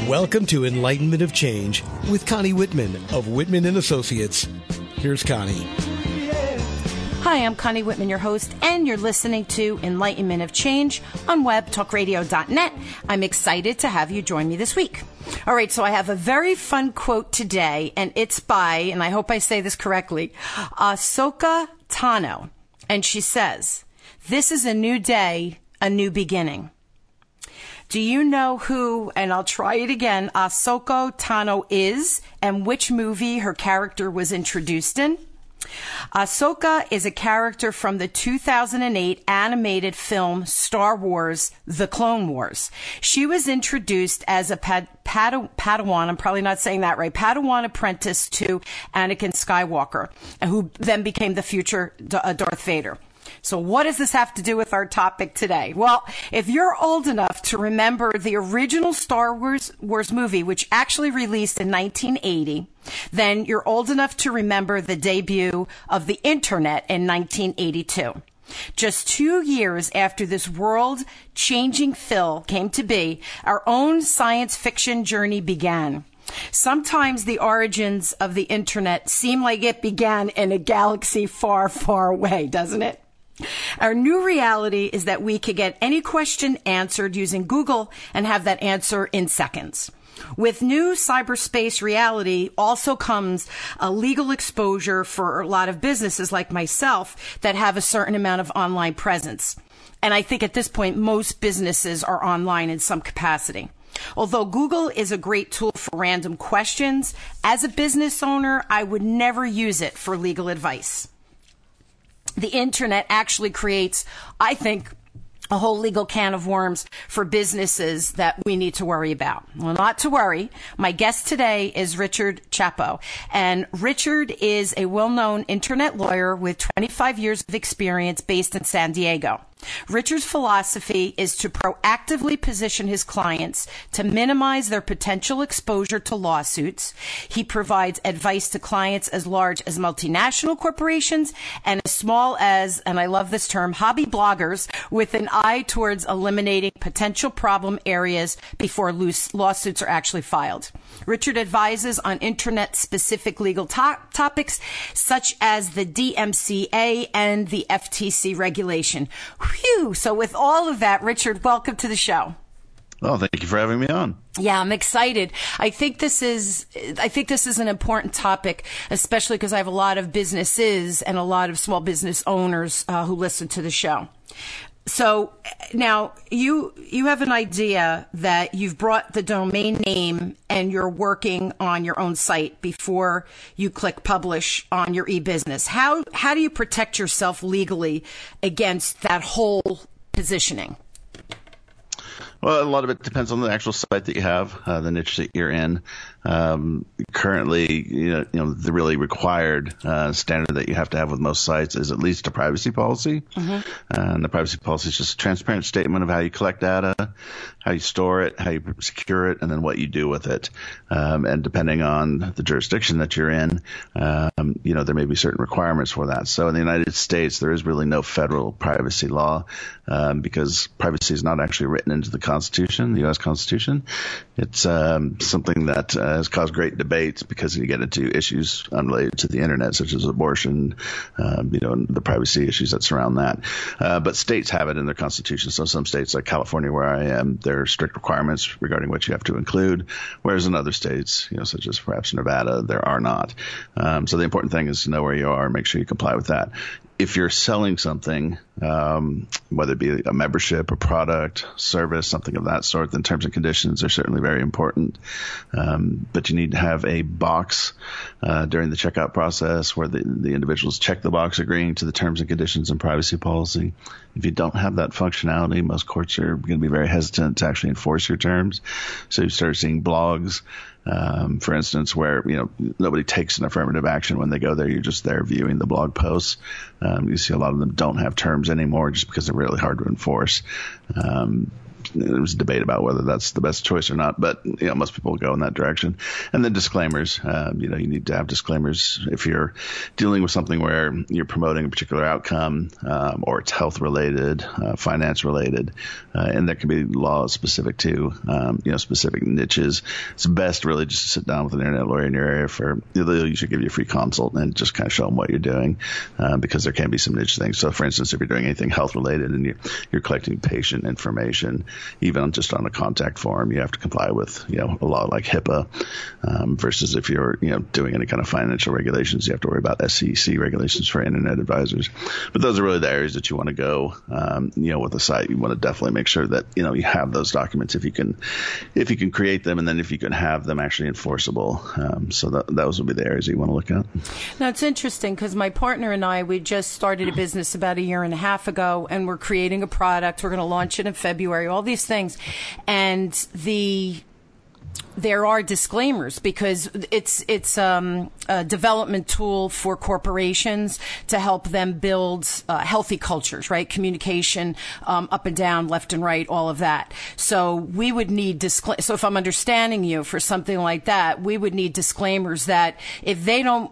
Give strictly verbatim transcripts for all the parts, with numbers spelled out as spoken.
Welcome to Enlightenment of Change with Connie Whitman of Whitman and Associates. Here's Connie. Hi, I'm Connie Whitman, your host, and you're listening to Enlightenment of Change on web talk radio dot net. I'm excited to have you join me this week. All right, so I have a very fun quote today, and it's by, and I hope I say this correctly, Ahsoka Tano. And she says, "This is a new day, a new beginning." Do you know who, and I'll try it again, Ahsoka Tano is and which movie her character was introduced in? Ahsoka is a character from the two thousand eight animated film Star Wars: The Clone Wars. She was introduced as a pad, pad, Padawan, I'm probably not saying that right, Padawan apprentice to Anakin Skywalker, who then became the future Darth Vader. So what does this have to do with our topic today? Well, if you're old enough to remember the original Star Wars, Wars movie, which actually released in nineteen eighty, then you're old enough to remember the debut of the internet in nineteen eighty-two. Just two years after this world-changing film came to be, our own science fiction journey began. Sometimes the origins of the internet seem like it began in a galaxy far, far away, doesn't it? Our new reality is that we could get any question answered using Google and have that answer in seconds. With new cyberspace reality also comes a legal exposure for a lot of businesses like myself that have a certain amount of online presence. And I think at this point, most businesses are online in some capacity. Although Google is a great tool for random questions, as a business owner, I would never use it for legal advice. The internet actually creates, I think, a whole legal can of worms for businesses that we need to worry about. Well, not to worry. My guest today is Richard Chapo. And Richard is a well-known internet lawyer with twenty-five years of experience based in San Diego. Richard's philosophy is to proactively position his clients to minimize their potential exposure to lawsuits. He provides advice to clients as large as multinational corporations and as small as, and I love this term, hobby bloggers, with an eye towards eliminating potential problem areas before loose lawsuits are actually filed. Richard advises on internet-specific legal to- topics such as the D M C A and the F T C regulation. Whew. So with all of that, Richard, welcome to the show. Well, thank you for having me on. Yeah, I'm excited. I think this is, I think this is an important topic, especially because I have a lot of businesses and a lot of small business owners uh, who listen to the show. So now you you have an idea that you've brought the domain name and you're working on your own site before you click publish on your e-business. How how do you protect yourself legally against that whole positioning? Well, a lot of it depends on the actual site that you have, uh, the niche that you're in. Um, currently, you know, you know, the really required uh, standard that you have to have with most sites is at least a privacy policy. Mm-hmm. Uh, and the privacy policy is just a transparent statement of how you collect data, how you store it, how you secure it, and then what you do with it. Um, and depending on the jurisdiction that you're in, um, you know, there may be certain requirements for that. So in the United States, there is really no federal privacy law um, because privacy is not actually written into the Constitution, the U S Constitution. It's um, something that uh, has caused great debates because you get into issues unrelated to the internet, such as abortion, um, you know, and the privacy issues that surround that. Uh, but states have it in their constitution. So some states, like California, where I am, there are strict requirements regarding what you have to include, whereas in other states, you know, such as perhaps Nevada, there are not. Um, so the important thing is to know where you are and make sure you comply with that. If you're selling something, um, whether it be a membership, a product, service, something of that sort, then terms and conditions are certainly very important. Um, but you need to have a box uh, during the checkout process where the, the individuals check the box agreeing to the terms and conditions and privacy policy. If you don't have that functionality, most courts are going to be very hesitant to actually enforce your terms. So you start seeing blogs, Um, for instance, where, you know, nobody takes an affirmative action when they go there. You're just there viewing the blog posts. Um, you see a lot of them don't have terms anymore just because they're really hard to enforce. Um, there's debate about whether that's the best choice or not, but you know, most people go in that direction. And then disclaimers, um, you know, you need to have disclaimers if you're dealing with something where you're promoting a particular outcome, um, or it's health related, uh, finance related, uh, and there can be laws specific to, um, you know, specific niches. It's best really just to sit down with an internet lawyer in your area for, they'll usually give you a free consult and just kind of show them what you're doing, uh, because there can be some niche things. So for instance, if you're doing anything health related and you're, you're collecting patient information, even just on a contact form, you have to comply with, you know, a law like HIPAA, um, versus if you're, you know, doing any kind of financial regulations, you have to worry about S E C regulations for internet advisors. But those are really the areas that you want to go, um, you know, with the site. You want to definitely make sure that, you know, you have those documents if you can, if you can create them, and then if you can have them actually enforceable. Um, so that, those would be the areas that you want to look at. Now, it's interesting because my partner and I, we just started a business about a year and a half ago, and we're creating a product. We're going to launch it in February, all these things. And the there are disclaimers because it's it's um, a development tool for corporations to help them build uh, healthy cultures, right? Communication, um, up and down, left and right, all of that. So we would need discla- So if I'm understanding you for something like that, we would need disclaimers that if they don't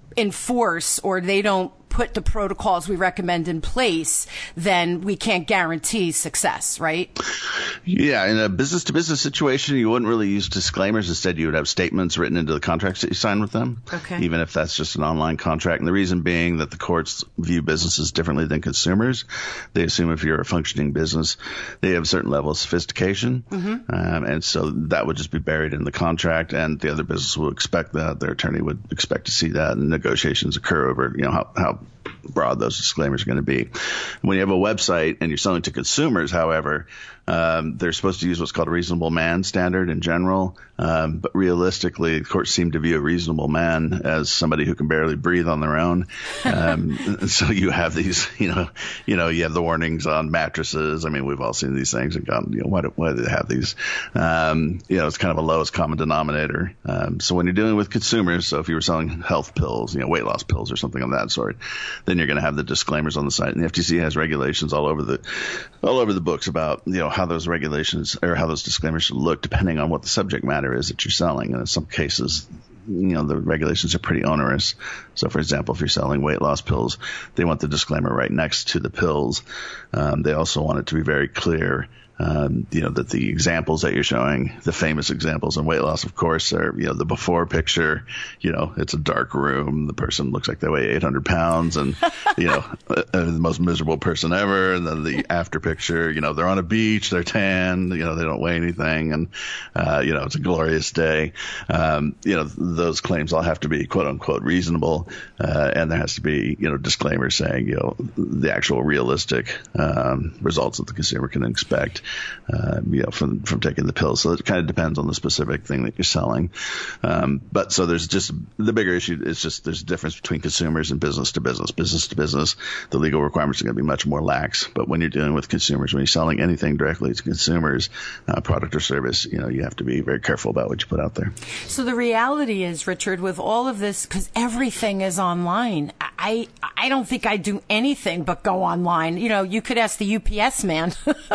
enforce or they don't put the protocols we recommend in place, then we can't guarantee success, right? Yeah, in a business-to-business situation, you wouldn't really use disclaimers. Instead, you would have statements written into the contracts that you sign with them, okay, even if that's just an online contract. And the reason being that the courts view businesses differently than consumers. They assume if you're a functioning business, they have a certain level of sophistication, mm-hmm. um, and so that would just be buried in the contract, and the other business will expect that. Their attorney would expect to see that, and negotiations occur over, you know, how, how broad those disclaimers are going to be. When you have a website and you're selling to consumers, however, um, they're supposed to use what's called a reasonable man standard in general. Um, but realistically, courts seem to view a reasonable man as somebody who can barely breathe on their own. Um, and so you have these, you know, you know, you have the warnings on mattresses. I mean, we've all seen these things and gone, you know, why do, why do they have these? Um, you know, it's kind of a lowest common denominator. Um, so when you're dealing with consumers, so if you were selling health pills, you know, weight loss pills or something of that sort, then you're going to have the disclaimers on the site. And the F T C has regulations all over the, all over the books about, you know, how those regulations or how those disclaimers should look depending on what the subject matter is that you're selling. And in some cases, you know, the regulations are pretty onerous. So, for example, if you're selling weight loss pills, they want the disclaimer right next to the pills. Um, they also want it to be very clear, um, you know, that the examples that you're showing, the famous examples in weight loss, of course, are, you know, the before picture, you know, it's a dark room. The person looks like they weigh eight hundred pounds and, you know, uh, the most miserable person ever. And then the after picture, you know, they're on a beach, they're tan, you know, they don't weigh anything. And, uh, you know, it's a glorious day. Um, you know, those claims all have to be quote unquote reasonable. Uh, and there has to be, you know, disclaimers saying, you know, the actual realistic, um, results that the consumer can expect. Uh, you know, from from taking the pills. So it kind of depends on the specific thing that you're selling. Um, but so there's just the bigger issue is just there's a difference between consumers and business to business. Business to business, the legal requirements are going to be much more lax. But when you're dealing with consumers, when you're selling anything directly to consumers, uh, product or service, you know, you have to be very careful about what you put out there. So the reality is, Richard, with all of this, because everything is online, I I don't think I do anything but go online. You know, you could ask the U P S man.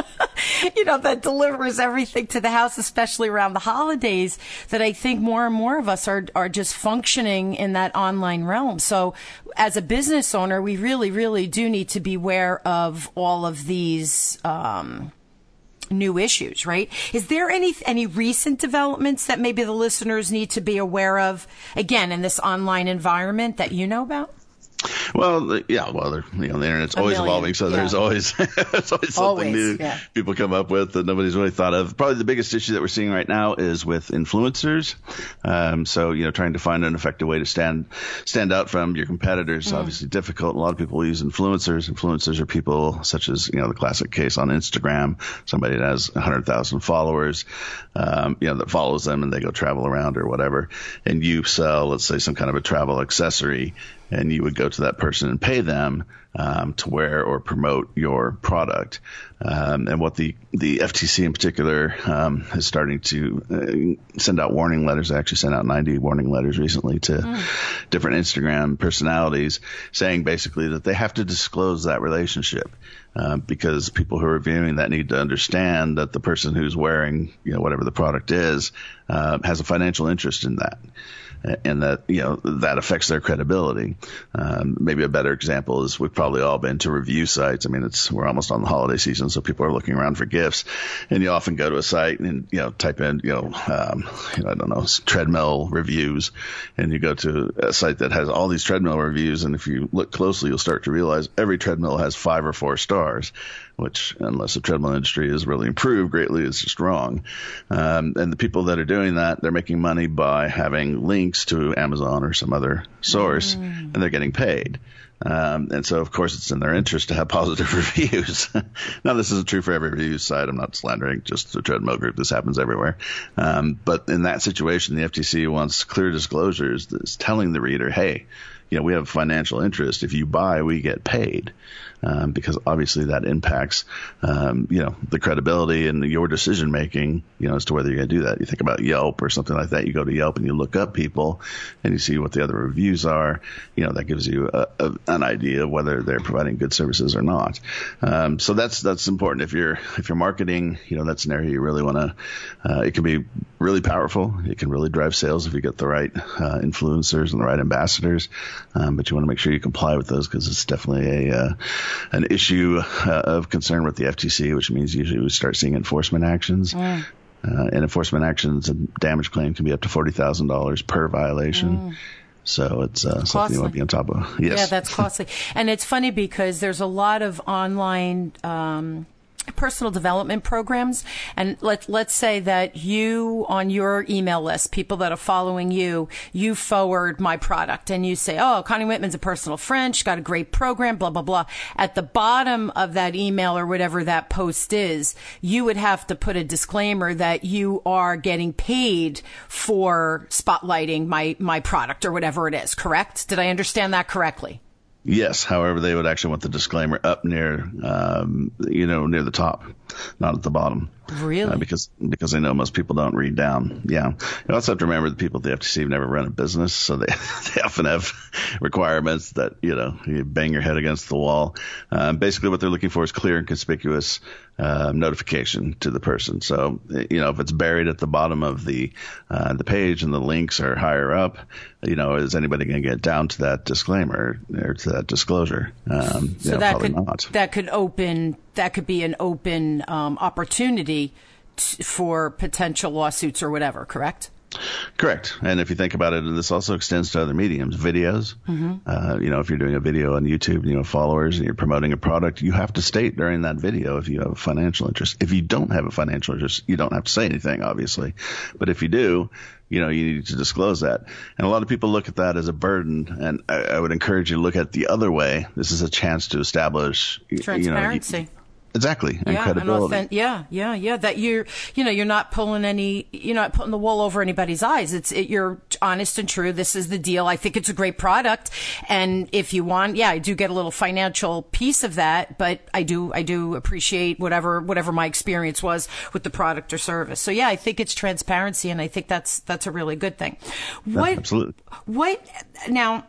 You know, that delivers everything to the house, especially around the holidays, that I think more and more of us are are just functioning in that online realm. So as a business owner, we really, really do need to be aware of all of these um, new issues, right? Is there any any recent developments that maybe the listeners need to be aware of, again, in this online environment that you know about? Well, yeah, well, you know, the internet's always evolving, so yeah. there's always there's always something always, new yeah. people come up with that nobody's really thought of. Probably the biggest issue that we're seeing right now is with influencers. Um, so, you know, trying to find an effective way to stand stand out from your competitors is mm. obviously difficult. A lot of people use influencers. Influencers are people such as, you know, the classic case on Instagram, somebody that has one hundred thousand followers, um, you know, that follows them and they go travel around or whatever. And you sell, let's say, some kind of a travel accessory. And you would go to that person and pay them um, to wear or promote your product. Um, and what the, the F T C in particular um, is starting to uh, send out warning letters. They actually sent out ninety warning letters recently to mm. different Instagram personalities saying basically that they have to disclose that relationship. Uh, because people who are viewing that need to understand that the person who's wearing, you know, whatever the product is, uh, has a financial interest in that. And that, you know, that affects their credibility. Um, maybe a better example is we've probably all been to review sites. I mean, it's, we're almost on the holiday season, so people are looking around for gifts, and you often go to a site and, you know, type in, you know, um, you know, I don't know, treadmill reviews, and you go to a site that has all these treadmill reviews. And if you look closely, you'll start to realize every treadmill has five or four stars, which, unless the treadmill industry has really improved greatly, is just wrong. Um, and the people that are doing that, they're making money by having links to Amazon or some other source, mm. and they're getting paid. Um, and so, of course, it's in their interest to have positive reviews. Now, this isn't true for every review site. I'm not slandering just the treadmill group. This happens everywhere. Um, but in that situation, the F T C wants clear disclosures that's telling the reader, hey, you know, we have financial interest. If you buy, we get paid. Um, because obviously that impacts, um, you know, the credibility and your decision making, you know, as to whether you're going to do that. You think about Yelp or something like that. You go to Yelp and you look up people and you see what the other reviews are. You know, that gives you a, a, an idea of whether they're providing good services or not. Um, so that's that's important. If you're if you're marketing, you know, that's an area you really want to. Uh, it can be really powerful. It can really drive sales if you get the right uh, influencers and the right ambassadors. Um, but you want to make sure you comply with those, because it's definitely a uh, an issue uh, of concern with the F T C, which means usually we start seeing enforcement actions. Mm. Uh, and enforcement actions, a damage claim can be up to forty thousand dollars per violation. Mm. So it's uh, something you want to be on top of. Yes. Yeah, that's costly. And it's funny because there's a lot of online um, personal development programs. And let, let's say that you, on your email list, people that are following you, you forward my product and you say, oh, Connie Whitman's a personal friend. She's got a great program, blah, blah, blah. At the bottom of that email or whatever that post is, you would have to put a disclaimer that you are getting paid for spotlighting my, my product or whatever it is, correct? Did I understand that correctly? Yes. However, they would actually want the disclaimer up near, um, you know, near the top, not at the bottom. Really? Uh, because because they know most people don't read down. Yeah. You also have to remember the people at the F T C have never run a business, so they they often have requirements that, you know, you bang your head against the wall. Um, basically, what they're looking for is clear and conspicuous uh, notification to the person. So, you know, if it's buried at the bottom of the uh, the page and the links are higher up, you know, is anybody going to get down to that disclaimer or to that disclosure? Um, so you know, that probably could not. that could open that could be an open um, opportunity t- for potential lawsuits or whatever. Correct? Correct. And if you think about it, this also extends to other mediums, videos. Mm-hmm. Uh, you know, if you're doing a video on YouTube, you know, followers, and you're promoting a product, you have to state during that video if you have a financial interest. If you don't have a financial interest, you don't have to say anything, obviously. But if you do, you know, you need to disclose that. And a lot of people look at that as a burden. And I, I would encourage you to look at the other way. This is a chance to establish transparency. You know, Exactly. And yeah, credibility. And yeah, yeah, yeah. That you're, you know, you're not pulling any, you're not putting the wool over anybody's eyes. It's, it, you're honest and true. This is the deal. I think it's a great product. And if you want, yeah, I do get a little financial piece of that, but I do, I do appreciate whatever, whatever my experience was with the product or service. So yeah, I think it's transparency, and I think that's, that's a really good thing. What, Absolutely. What, now,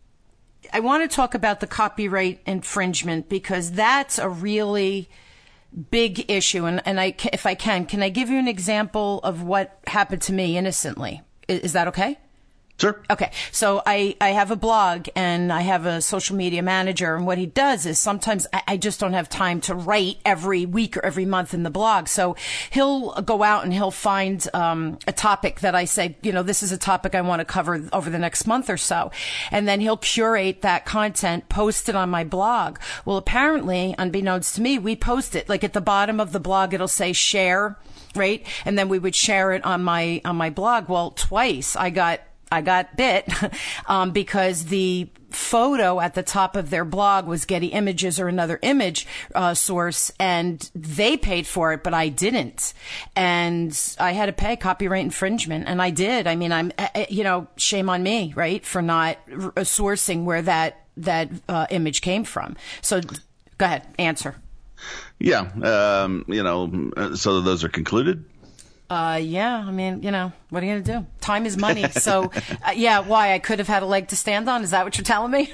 I want to talk about the copyright infringement, because that's a really big issue. And, and I, if I can, can I give you an example of what happened to me innocently? Is, is that okay? Sure. Okay. So I, I have a blog and I have a social media manager, and what he does is sometimes I, I just don't have time to write every week or every month in the blog. So he'll go out and he'll find um, a topic that I say, you know, this is a topic I want to cover over the next month or so. And then he'll curate that content, post it on my blog. Well, apparently, unbeknownst to me, we post it. Like at the bottom of the blog, it'll say share, right? And then we would share it on my on my blog. Well, twice I got I got bit um, because the photo at the top of their blog was Getty Images or another image uh, source, and they paid for it, but I didn't. And I had to pay copyright infringement, and I did. I mean, I'm, you know, shame on me, right, for not r- sourcing where that that uh, image came from. So go ahead, answer. Yeah, um, you know, so those are concluded. Uh, yeah, I mean, you know, what are you going to do? Time is money. So, uh, yeah, why? I could have had a leg to stand on? Is that what you're telling me?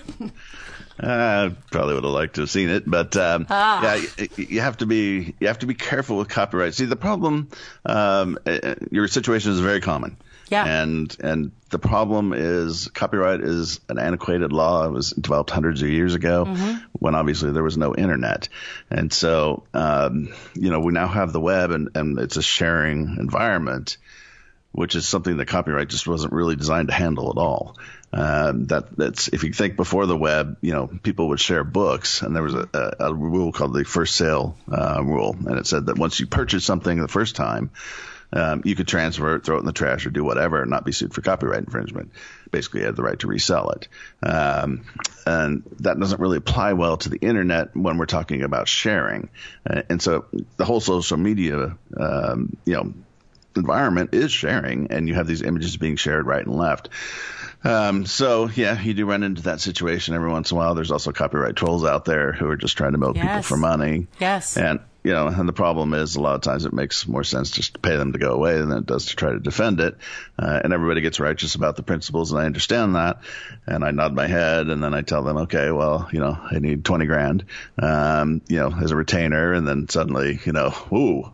I probably would have liked to have seen it, but um, ah. yeah, you, you have to be you have to be careful with copyright. See, the problem, um, your situation is very common. Yeah. And and the problem is copyright is an antiquated law. It was developed hundreds of years ago mm-hmm. when obviously there was no internet. And so, um, you know, we now have the web and, and it's a sharing environment, which is something that copyright just wasn't really designed to handle at all. Um, that that's if you think before the web, you know, people would share books, and there was a, a, a rule called the first sale uh, rule, and it said that once you purchase something the first time, um, you could transfer it, throw it in the trash, or do whatever, and not be sued for copyright infringement. Basically, you had the right to resell it, um, and that doesn't really apply well to the internet when we're talking about sharing. Uh, and so the whole social media, um, you know, environment is sharing, and you have these images being shared right and left. Um, so yeah, you do run into that situation every once in a while. There's also copyright trolls out there who are just trying to milk yes. people for money. Yes. And, you know, and the problem is a lot of times it makes more sense just to pay them to go away than it does to try to defend it. Uh, and everybody gets righteous about the principles, and I understand that. And I nod my head, and then I tell them, okay, well, you know, I need twenty grand, um, you know, as a retainer. And then suddenly, you know, ooh.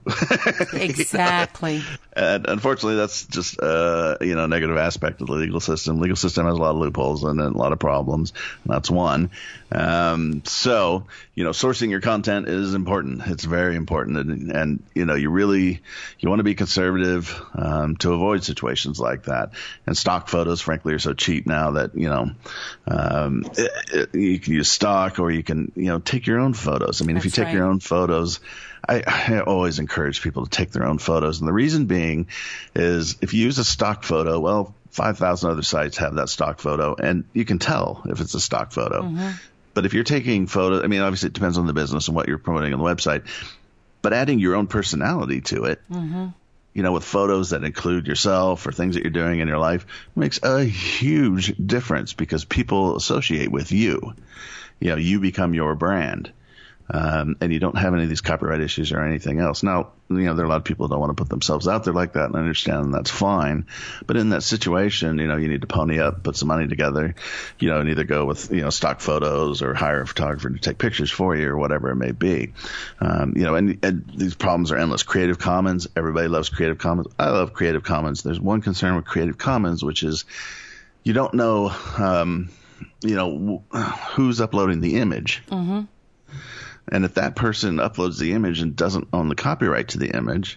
Exactly. And unfortunately, that's just, uh, you know, a negative aspect of the legal system. Legal system has a lot of loopholes and a lot of problems. And that's one. Um, so, you know, sourcing your content is important. It's very important. And, and you know, you really, you want to be conservative, um, to avoid situations like that. And stock photos, frankly, are so cheap now that, you know, um, it, it, you can use stock, or you can, you know, take your own photos. I mean, That's if you take right. your own photos, I, I always encourage people to take their own photos. And the reason being is if you use a stock photo, well, five thousand other sites have that stock photo, and you can tell if it's a stock photo. Mm-hmm. But if you're taking photos, I mean, obviously it depends on the business and what you're promoting on the website, but adding your own personality to it, mm-hmm. you know, with photos that include yourself or things that you're doing in your life makes a huge difference, because people associate with you. You know, you become your brand. Um, and you don't have any of these copyright issues or anything else. Now, you know, there are a lot of people who don't want to put themselves out there like that, and I understand, and that's fine. But in that situation, you know, you need to pony up, put some money together, you know, and either go with, you know, stock photos or hire a photographer to take pictures for you or whatever it may be. Um, you know, and, and these problems are endless. Creative Commons, everybody loves Creative Commons. I love Creative Commons. There's one concern with Creative Commons, which is you don't know, um, you know, who's uploading the image. Mm-hmm. And if that person uploads the image and doesn't own the copyright to the image,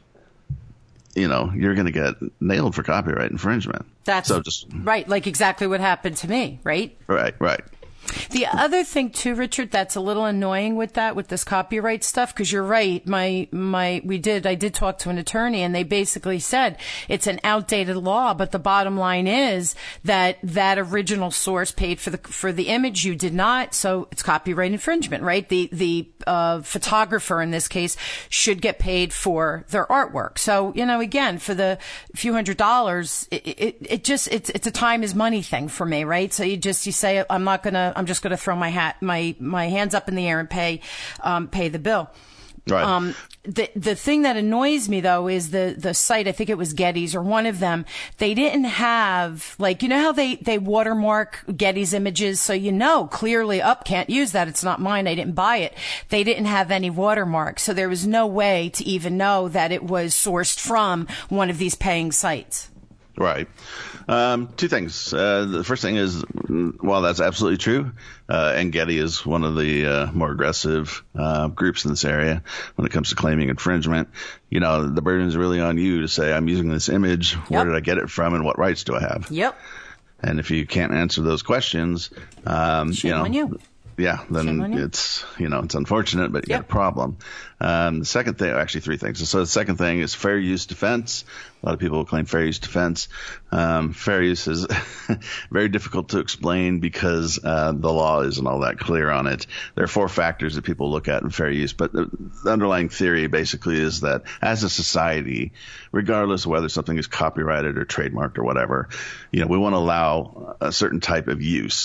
you know, you're going to get nailed for copyright infringement. That's so just, right. Like exactly what happened to me, right? Right, right. The other thing too, Richard, that's a little annoying with that, with this copyright stuff, because you're right. My, my, we did, I did talk to an attorney, and they basically said it's an outdated law, but the bottom line is that that original source paid for the, for the image, you did not, so it's copyright infringement, right? The, the, uh, photographer in this case should get paid for their artwork. So, you know, again, for the few hundred dollars, it, it, it just, it's, it's a time is money thing for me, right? So you just, you say, I'm not gonna, I'm just going to throw my hat, my, my hands up in the air and pay, um, pay the bill. Right. Um, the, the thing that annoys me though is the, the site, I think it was Getty's or one of them, they didn't have, like, you know how they, they watermark Getty's images? So you know, clearly, up, can't use that. It's not mine. I didn't buy it. They didn't have any watermark. So there was no way to even know that it was sourced from one of these paying sites. Right. Um, two things. Uh, the first thing is, while that's absolutely true, uh, and Getty is one of the uh, more aggressive uh, groups in this area when it comes to claiming infringement, you know, the burden is really on you to say, I'm using this image. Yep. Where did I get it from, and what rights do I have? Yep. And if you can't answer those questions, um, Shame you know, on you. Yeah, then it's, you know, it's unfortunate, but you yep. got a problem. Um, the second thing, actually three things. So the second thing is fair use defense. A lot of people claim fair use defense. Um, fair use is very difficult to explain because uh, the law isn't all that clear on it. There are four factors that people look at in fair use, but the, the underlying theory basically is that as a society, regardless of whether something is copyrighted or trademarked or whatever, you know, we want to allow a certain type of use.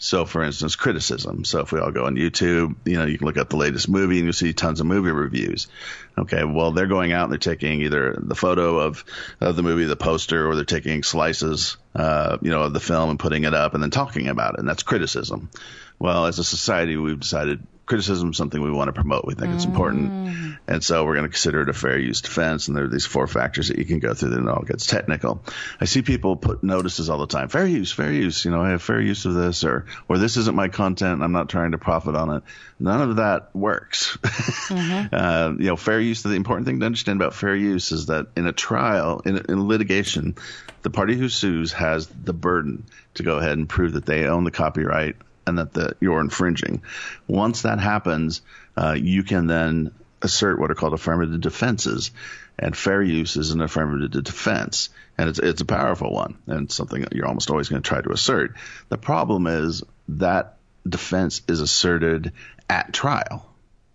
So, for instance, criticism. So if we all go on YouTube, you know, you can look up the latest movie and you'll see tons of movie reviews. Okay, well, they're going out and they're taking either the photo of, of the movie, the poster, or they're taking slices, uh, you know, of the film and putting it up and then talking about it. And that's criticism. Well, as a society, we've decided criticism is something we want to promote. We think mm. it's important. And so we're going to consider it a fair use defense. And there are these four factors that you can go through that it all gets technical. I see people put notices all the time. Fair use, fair use. You know, I have fair use of this, or, or this isn't my content and I'm not trying to profit on it. None of that works. Mm-hmm. uh, you know, fair use, the important thing to understand about fair use is that in a trial, in, in litigation, the party who sues has the burden to go ahead and prove that they own the copyright and that the, you're infringing. Once that happens, uh, you can then assert what are called affirmative defenses. And fair use is an affirmative defense. And it's, it's a powerful one and something that you're almost always going to try to assert. The problem is that defense is asserted at trial.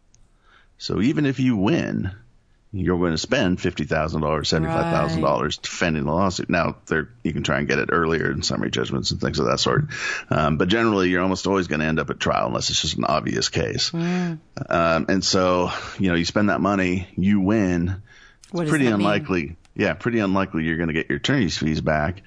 So even if you win, you're going to spend fifty thousand dollars, seventy-five thousand dollars right. defending the lawsuit. Now, there you can try and get it earlier in summary judgments and things of that sort. Um, but generally, you're almost always going to end up at trial unless it's just an obvious case. Mm. Um, and so, you know, you spend that money, you win. What it's pretty unlikely. Mean? Yeah, pretty unlikely you're going to get your attorney's fees back.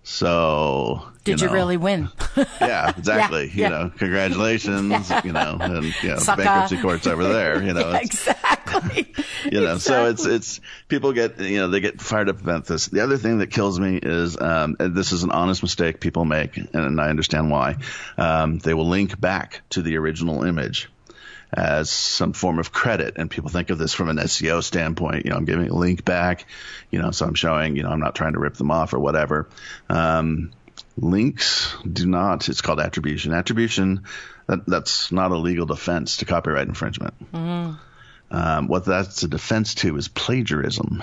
So, did you, you know, really win? Yeah, exactly. yeah, you yeah. know, congratulations. Yeah. You know, and you know, Sucker. bankruptcy court's over there. You know, yeah, exactly. You know, exactly. so it's it's people get you know they get fired up about this. The other thing that kills me is um, and this is an honest mistake people make, and I understand why. Um, they will link back to the original image as some form of credit. And people think of this from an S E O standpoint. You know, I'm giving a link back, you know, so I'm showing, you know, I'm not trying to rip them off or whatever. Um, links do not, it's called attribution. Attribution, that, that's not a legal defense to copyright infringement. Mm-hmm. Um, what that's a defense to is plagiarism.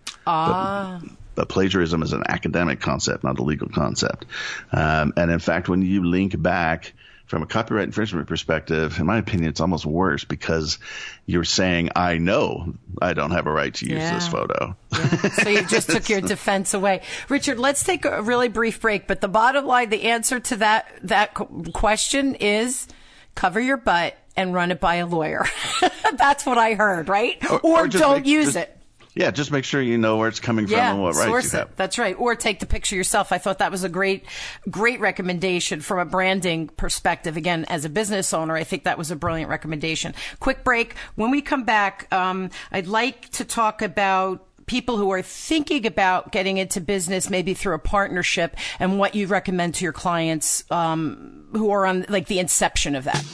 Ah. But, but plagiarism is an academic concept, not a legal concept. Um, and in fact, when you link back, from a copyright infringement perspective, in my opinion, it's almost worse because you're saying, I know I don't have a right to use yeah. this photo. Yeah. So you just took your defense away. Richard, let's take a really brief break. But the bottom line, the answer to that, that question is cover your butt and run it by a lawyer. That's what I heard, right? Or, or, or don't make, use just, it. Yeah, just make sure you know where it's coming from yeah, and what rights source you it. have. That's right. Or take the picture yourself. I thought that was a great, great recommendation from a branding perspective. Again, as a business owner, I think that was a brilliant recommendation. Quick break. When we come back, um, I'd like to talk about people who are thinking about getting into business, maybe through a partnership, and what you recommend to your clients um, who are on like the inception of that.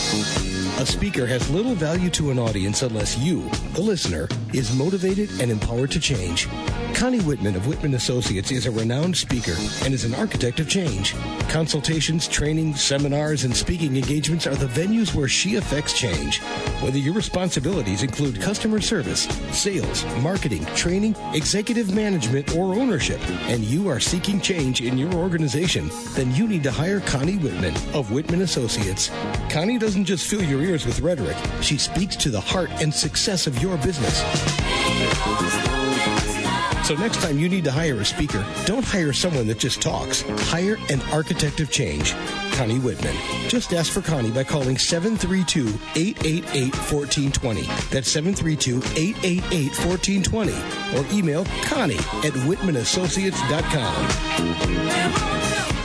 A speaker has little value to an audience unless you, the listener, is motivated and empowered to change. Connie Whitman of Whitman Associates is a renowned speaker and is an architect of change. Consultations, training, seminars, and speaking engagements are the venues where she affects change. Whether your responsibilities include customer service, sales, marketing, training, executive management, or ownership, and you are seeking change in your organization, then you need to hire Connie Whitman of Whitman Associates. Connie doesn't just fill your ears with rhetoric. She speaks to the heart and success of your business. So next time you need to hire a speaker, don't hire someone that just talks. Hire an architect of change. Connie Whitman. Just ask for Connie by calling seven three two, eight eight eight, one four two zero. That's seven three two, eight eight eight, one four two zero. Or email Connie at whitman associates dot com.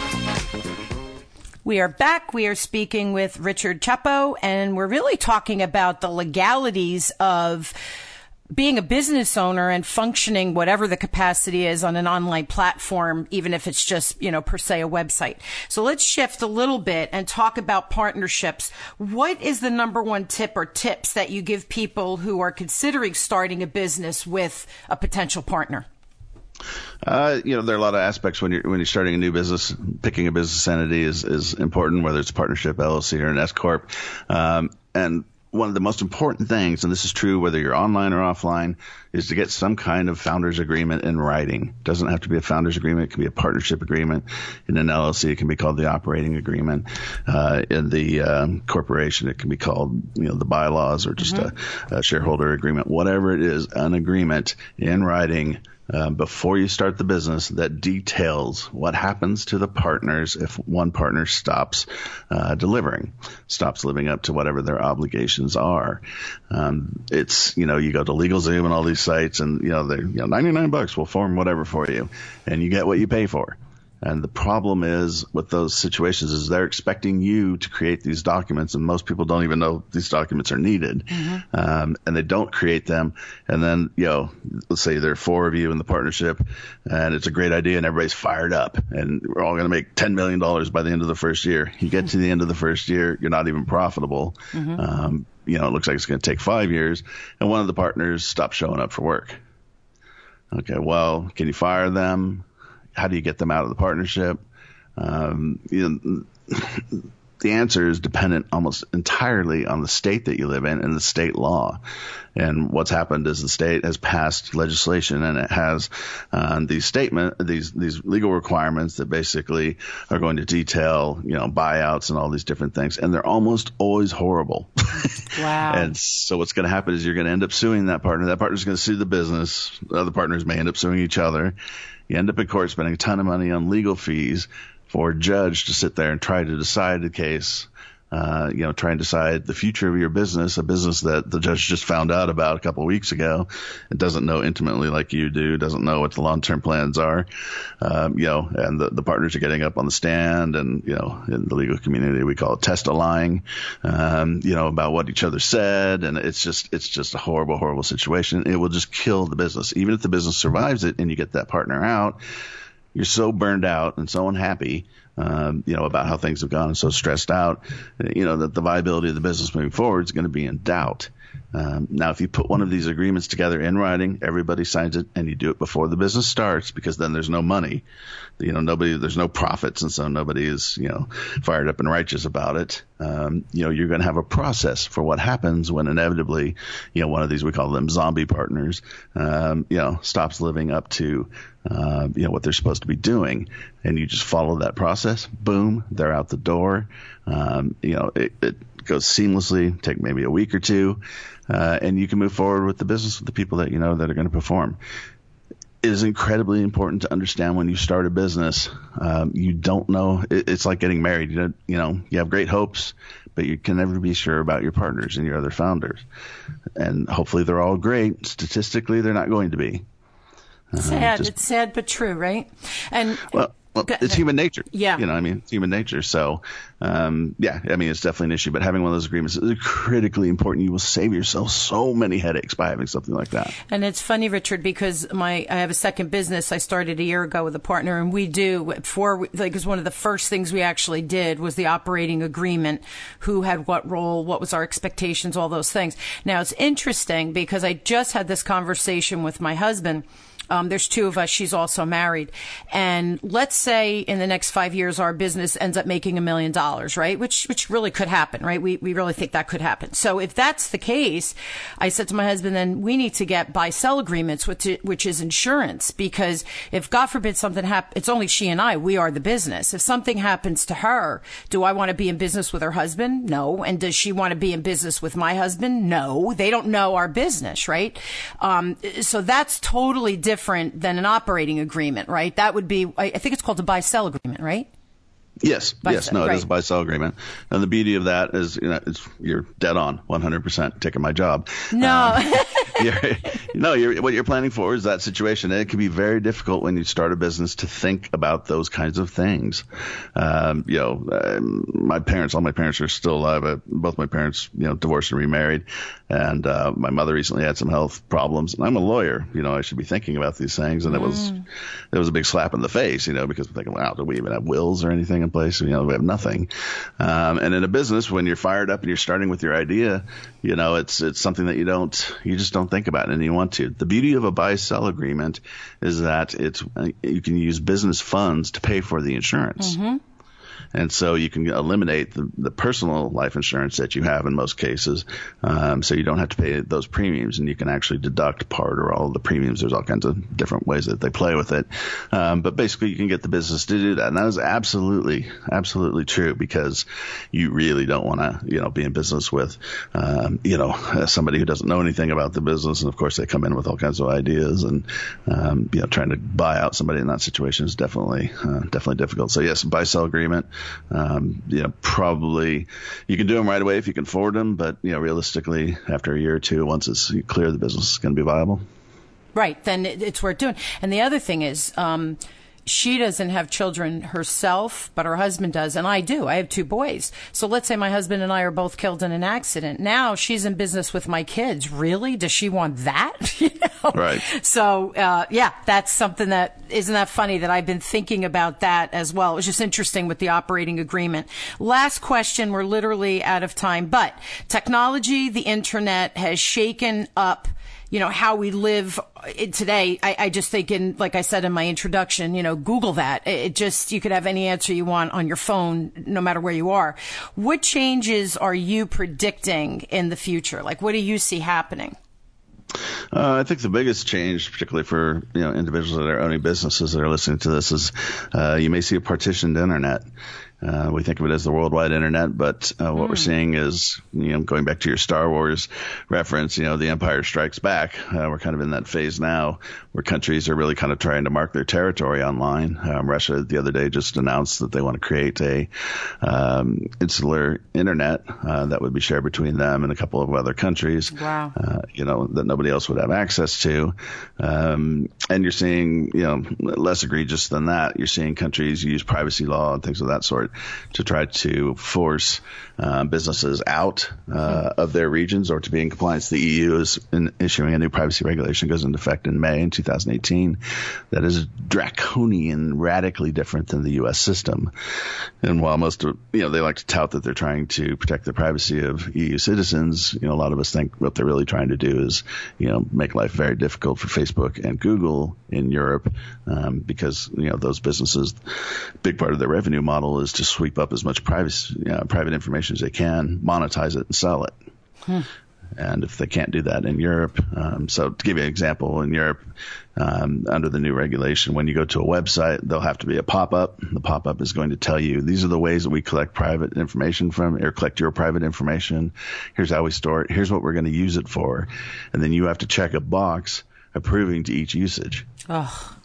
We are back. We are speaking with Richard Chapo, and we're really talking about the legalities of being a business owner and functioning whatever the capacity is on an online platform, even if it's just, you know, per se a website. So let's shift a little bit and talk about partnerships. What is the number one tip or tips that you give people who are considering starting a business with a potential partner? Uh, you know, there are a lot of aspects when you're when you're starting a new business. Picking a business entity is is important, whether it's a partnership, L L C, or an S corp. Um, and one of the most important things, and this is true whether you're online or offline, is to get some kind of founder's agreement in writing. It doesn't have to be a founder's agreement. It can be a partnership agreement. In an L L C, it can be called the operating agreement. Uh, in the um, corporation, it can be called, you know, the bylaws or just mm-hmm. a, a shareholder agreement. Whatever it is, an agreement in writing uh, before you start the business that details what happens to the partners if one partner stops uh, delivering, stops living up to whatever their obligations are. Um, it's, you know, you go to LegalZoom and all these sites and, you know, they're, you know, ninety-nine bucks will form whatever for you, and you get what you pay for. And the problem is with those situations is they're expecting you to create these documents, and most people don't even know these documents are needed. Mm-hmm. Um, and they don't create them. And then, you know, let's say there are four of you in the partnership, and it's a great idea, and everybody's fired up, and we're all going to make ten million dollars by the end of the first year. You get to the end of the first year, you're not even profitable. Mm-hmm. Um, you know, it looks like it's going to take five years, and one of the partners stops showing up for work. Okay, well, can you fire them? How do you get them out of the partnership? Um, you know, the answer is dependent almost entirely on the state that you live in and the state law. And what's happened is the state has passed legislation, and it has uh, these statement, these these legal requirements that basically are going to detail, you know, buyouts and all these different things, and they're almost always horrible. Wow. And so what's going to happen is you're going to end up suing that partner. That partner's going to sue the business. The other partners may end up suing each other. You end up in court spending a ton of money on legal fees for a judge to sit there and try to decide the case, uh, you know, try and decide the future of your business, a business that the judge just found out about a couple of weeks ago and doesn't know intimately like you do, doesn't know what the long-term plans are, um, you know, and the, the partners are getting up on the stand, and, you know, in the legal community, we call it testifying, um, you know, about what each other said. And it's just, it's just a horrible, horrible situation. It will just kill the business. Even if the business survives it and you get that partner out, you're so burned out and so unhappy, um, you know, about how things have gone, and so stressed out, you know, that the viability of the business moving forward is going to be in doubt. Um, now, if you put one of these agreements together in writing, everybody signs it, and you do it before the business starts, because then there's no money, you know, nobody, there's no profits, and so nobody is, you know, fired up and righteous about it. Um, you know, you're going to have a process for what happens when inevitably, you know, one of these, we call them zombie partners, um, you know, stops living up to, uh, you know, what they're supposed to be doing, and you just follow that process. Boom, they're out the door. Um, you know, it, it goes seamlessly, take maybe a week or two. Uh, and you can move forward with the business with the people that you know that are going to perform. It is incredibly important to understand when you start a business, um, you don't know. It, it's like getting married. You know, you know, you have great hopes, but you can never be sure about your partners and your other founders. And hopefully they're all great. Statistically, they're not going to be. Uh, sad. just, it's sad, but true, right? And well, Well, it's human nature. Yeah. You know, I mean, it's human nature. So, um, yeah, I mean, it's definitely an issue. But having one of those agreements is critically important. You will save yourself so many headaches by having something like that. And it's funny, Richard, because my I have a second business I started a year ago with a partner, and we do for like because one of the first things we actually did was the operating agreement, who had what role, what was our expectations, all those things. Now, it's interesting because I just had this conversation with my husband. Um, there's two of us. She's also married. And let's say in the next five years, our business ends up making a million dollars, right? Which, which really could happen, right? We, we really think that could happen. So if that's the case, I said to my husband, then we need to get buy-sell agreements, which, which is insurance, because if God forbid something happens, it's only she and I, we are the business. If something happens to her, do I want to be in business with her husband? No. And does she want to be in business with my husband? No. They don't know our business, right? Um, so that's totally different. different than an operating agreement, right? That would be, I think it's called a buy-sell agreement, right? Yes, buy yes, sell, no, it right. is a buy-sell agreement. And the beauty of that is, you know, it's, you're dead on, one hundred percent taking my job. No. Um, you're, no, you're, what you're planning for is that situation. And it can be very difficult when you start a business to think about those kinds of things. Um, you know, um, my parents, all my parents are still alive. I, both my parents, you know, divorced and remarried. And uh, my mother recently had some health problems. And I'm a lawyer. You know, I should be thinking about these things. And mm. it was it was a big slap in the face, you know, because we're thinking, wow, do we even have wills or anything in place? You know, we have nothing. Um, and in a business, when you're fired up and you're starting with your idea, you know, it's it's something that you don't, you just don't think about and you want to. The beauty of a buy-sell agreement is that it's you can use business funds to pay for the insurance. Mm-hmm. And so you can eliminate the, the personal life insurance that you have in most cases. Um, so you don't have to pay those premiums, and you can actually deduct part or all of the premiums. There's all kinds of different ways that they play with it. Um, but basically you can get the business to do that. And that is absolutely, absolutely true, because you really don't want to, you know, be in business with, um, you know, somebody who doesn't know anything about the business. And of course they come in with all kinds of ideas, and, um, you know, trying to buy out somebody in that situation is definitely, uh, definitely difficult. So yes, buy sell agreement, um, you know, probably you can do them right away if you can afford them, but, you know, realistically after a year or two, once it's clear the business is going to be viable. Right. Then it's worth doing. And the other thing is, um, she doesn't have children herself, but her husband does, and I do. I have two boys. So let's say my husband and I are both killed in an accident. Now she's in business with my kids. Really? Does she want that? You know? Right. So, uh, yeah, that's something that, isn't that funny that I've been thinking about that as well. It was just interesting with the operating agreement. Last question. We're literally out of time, but technology, the internet has shaken up, you know, how we live today. I, I just think, in, like I said in my introduction, you know, Google that. It just, you could have any answer you want on your phone, no matter where you are. What changes are you predicting in the future? Like, what do you see happening? Uh, I think the biggest change, particularly for, you know, individuals that are owning businesses that are listening to this, is uh, you may see a partitioned internet. Uh, we think of it as the worldwide internet, but uh, what mm. we're seeing is, you know, going back to your Star Wars reference, you know, the Empire Strikes Back. Uh, we're kind of in that phase now where countries are really kind of trying to mark their territory online. Um, Russia the other day just announced that they want to create a um, insular internet uh, that would be shared between them and a couple of other countries. Wow. Uh, you know, that nobody else would have access to. Um, and you're seeing, you know, less egregious than that. You're seeing countries use privacy law and things of that sort to try to force uh, businesses out uh, of their regions or to be in compliance. The E U is in issuing a new privacy regulation, goes into effect in May in two thousand eighteen. That is draconian, radically different than the U S system. And while most of, you know, they like to tout that they're trying to protect the privacy of E U citizens, you know, a lot of us think what they're really trying to do is, you know, make life very difficult for Facebook and Google in Europe, um, because, you know, those businesses, big part of their revenue model is to sweep up as much privacy, you know, private information as they can, monetize it, and sell it. Hmm. And if they can't do that in Europe, um, so to give you an example, in Europe, um, under the new regulation, when you go to a website, there'll have to be a pop-up. The pop-up is going to tell you, these are the ways that we collect private information from, or collect your private information. Here's how we store it. Here's what we're going to use it for. And then you have to check a box approving to each usage. Oh.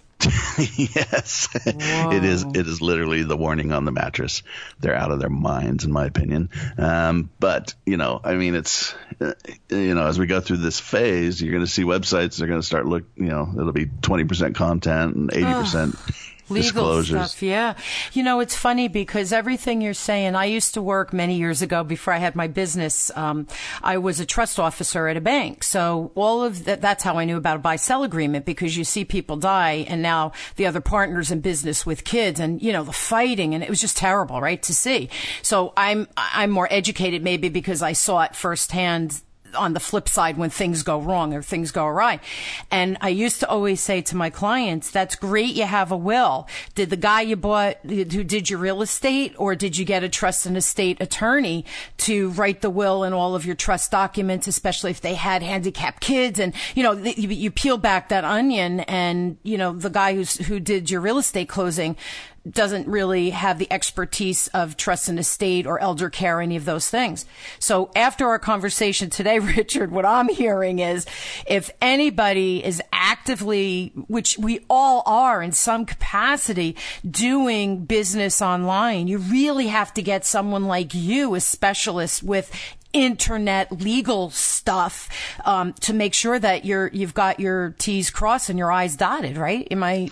Yes. Whoa. It is. It is literally the warning on the mattress. They're out of their minds, in my opinion. Um, but, you know, I mean, it's, uh, you know, as we go through this phase, you're going to see websites that are going to start look, you know, it'll be twenty percent content and eighty percent legal disclosures. Stuff. Yeah. You know, it's funny because everything you're saying, I used to work many years ago before I had my business. Um, I was a trust officer at a bank. So all of that, that's how I knew about a buy-sell agreement, because you see people die and now the other partners in business with kids and, you know, the fighting, and it was just terrible, right, to see. So I'm, I'm more educated maybe because I saw it firsthand on the flip side when things go wrong or things go awry. And I used to always say to my clients, that's great you have a will. Did the guy you bought, who did your real estate, or did you get a trust and estate attorney to write the will and all of your trust documents, especially if they had handicapped kids? And, you know, you, you peel back that onion and, you know, the guy who's, who did your real estate closing doesn't really have the expertise of trust and estate or elder care, any of those things. So after our conversation today, Richard, what I'm hearing is if anybody is actively, which we all are in some capacity, doing business online, you really have to get someone like you, a specialist with internet legal stuff, um, to make sure that you're, you've got your T's crossed and your I's dotted, right? Am I...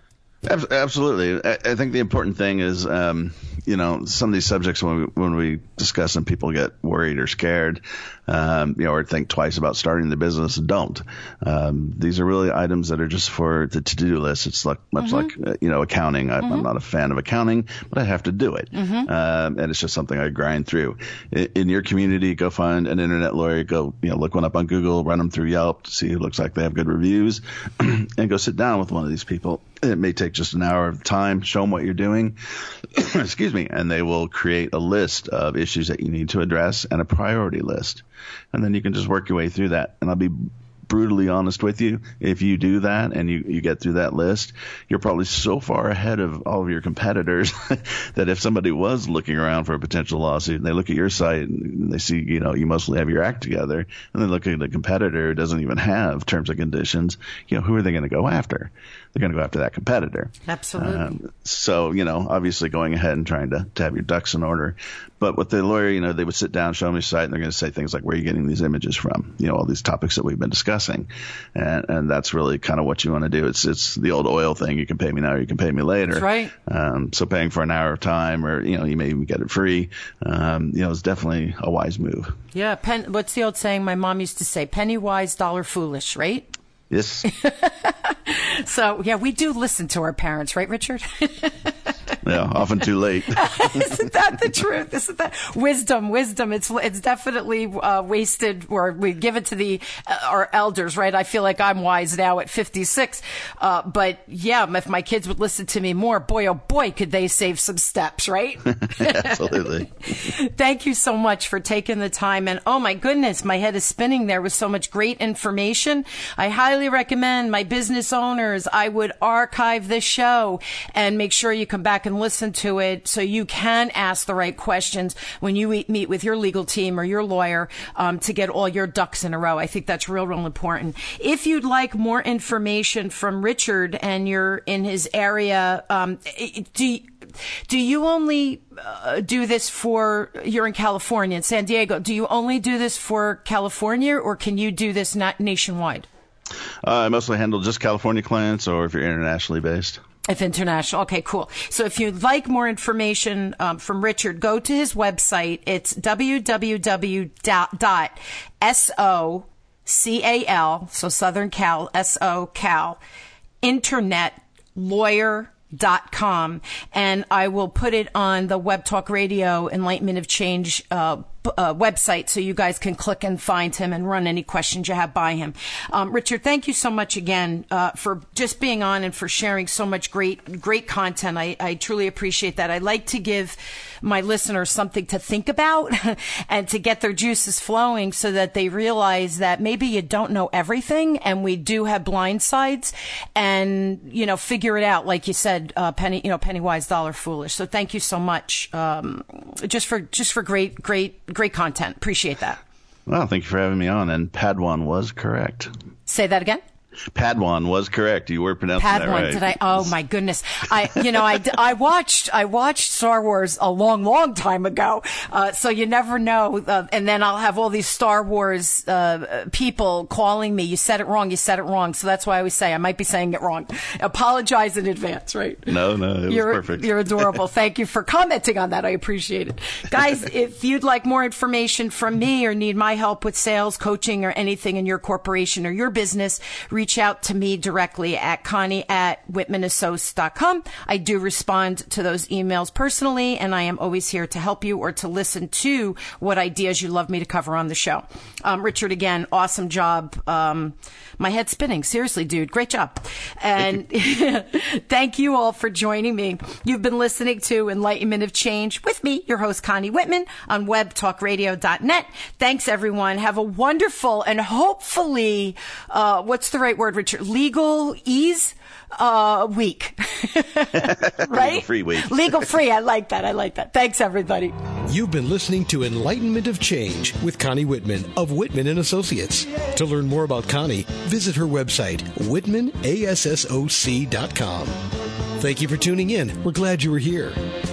Absolutely. I think the important thing is, um, you know, some of these subjects when we, when we discuss them, people get worried or scared, um, you know, or think twice about starting the business and don't. Um, these are really items that are just for the to-do list. It's like much mm-hmm. like, uh, you know, accounting. I, mm-hmm. I'm not a fan of accounting, but I have to do it. Mm-hmm. Um, and it's just something I grind through. In, in your community, go find an internet lawyer, go, you know, look one up on Google, run them through Yelp to see who looks like they have good reviews, and go sit down with one of these people. It may take just an hour of time, show them what you're doing, excuse me, and they will create a list of issues that you need to address and a priority list. And then you can just work your way through that. And I'll be brutally honest with you, if you do that and you, you get through that list, you're probably so far ahead of all of your competitors that if somebody was looking around for a potential lawsuit and they look at your site and they see, you know, you mostly have your act together, and then look at the competitor who doesn't even have terms and conditions, you know, who are they going to go after? They're going to go after that competitor. Absolutely. Um, so, you know, obviously going ahead and trying to, to have your ducks in order. But with the lawyer, you know, they would sit down, show me the site, and they're going to say things like, where are you getting these images from? You know, all these topics that we've been discussing. And, and that's really kind of what you want to do. It's it's the old oil thing. You can pay me now or you can pay me later. That's right. Um, so paying for an hour of time, or, you know, you may even get it free, um, you know, is definitely a wise move. Yeah. Pen, what's the old saying my mom used to say? Penny wise, dollar foolish, right? Yes. So, yeah, we do listen to our parents, right, Richard? Yeah, often too late. Isn't that the truth? Isn't that wisdom? Wisdom. It's it's definitely uh, wasted, or we give it to the uh, our elders, right? I feel like I'm wise now at fifty-six, uh, but yeah, if my kids would listen to me more, boy, oh boy, could they save some steps, right? Absolutely. Thank you so much for taking the time, and oh my goodness, my head is spinning there with so much great information. I highly recommend my business owners, I would archive this show and make sure you come back and listen to it so you can ask the right questions when you meet with your legal team or your lawyer um, to get all your ducks in a row. I think that's real, real important. If you'd like more information from Richard and you're in his area, um, do you, do you only uh, do this for, you're in California, in San Diego, do you only do this for California, or can you do this not nationwide? Uh, I mostly handle just California clients, or if you're internationally based. If international. Okay, cool. So if you'd like more information um, from Richard, go to his website. It's w w w dot socal, so Southern Cal, S O Cal, internet lawyer dot com, and I will put it on the Web Talk Radio Enlightenment of Change uh, uh, website, so you guys can click and find him and run any questions you have by him. Um, Richard, thank you so much again uh, for just being on and for sharing so much great, great content. I, I truly appreciate that. I like to give my listeners something to think about and to get their juices flowing so that they realize that maybe you don't know everything, and we do have blind sides, and, you know, figure it out. Like you said, uh, penny, you know, penny wise, dollar foolish. So thank you so much. Um, just for, just for great, great, great content. Appreciate that. Well, thank you for having me on. And Padawan was correct. Say that again. Padawan was correct. You were pronouncing Padawan, that right. Did I? Oh my goodness! I, you know, I, I watched I watched Star Wars a long, long time ago. Uh, so you never know. Uh, and then I'll have all these Star Wars uh, people calling me. You said it wrong. You said it wrong. So that's why I always say I might be saying it wrong. Apologize in advance, right? No, no, it was you're, perfect. You're adorable. Thank you for commenting on that. I appreciate it, guys. If you'd like more information from me or need my help with sales, coaching, or anything in your corporation or your business, reach out to me directly at Connie at whitman associates dot com. I do respond to those emails personally, and I am always here to help you or to listen to what ideas you'd love me to cover on the show. Um, Richard, again, awesome job. Um, my head's spinning. Seriously, dude, great job. And thank you. Thank you all for joining me. You've been listening to Enlightenment of Change with me, your host, Connie Whitman, on web talk radio dot net. Thanks, everyone. Have a wonderful and hopefully, uh, what's the right word, Richard? Legal ease uh, week. Right? Legal free week. Legal free. I like that. I like that. Thanks, everybody. You've been listening to Enlightenment of Change with Connie Whitman of Whitman and Associates. To learn more about Connie, visit her website, whitman assoc dot com. Thank you for tuning in. We're glad you were here.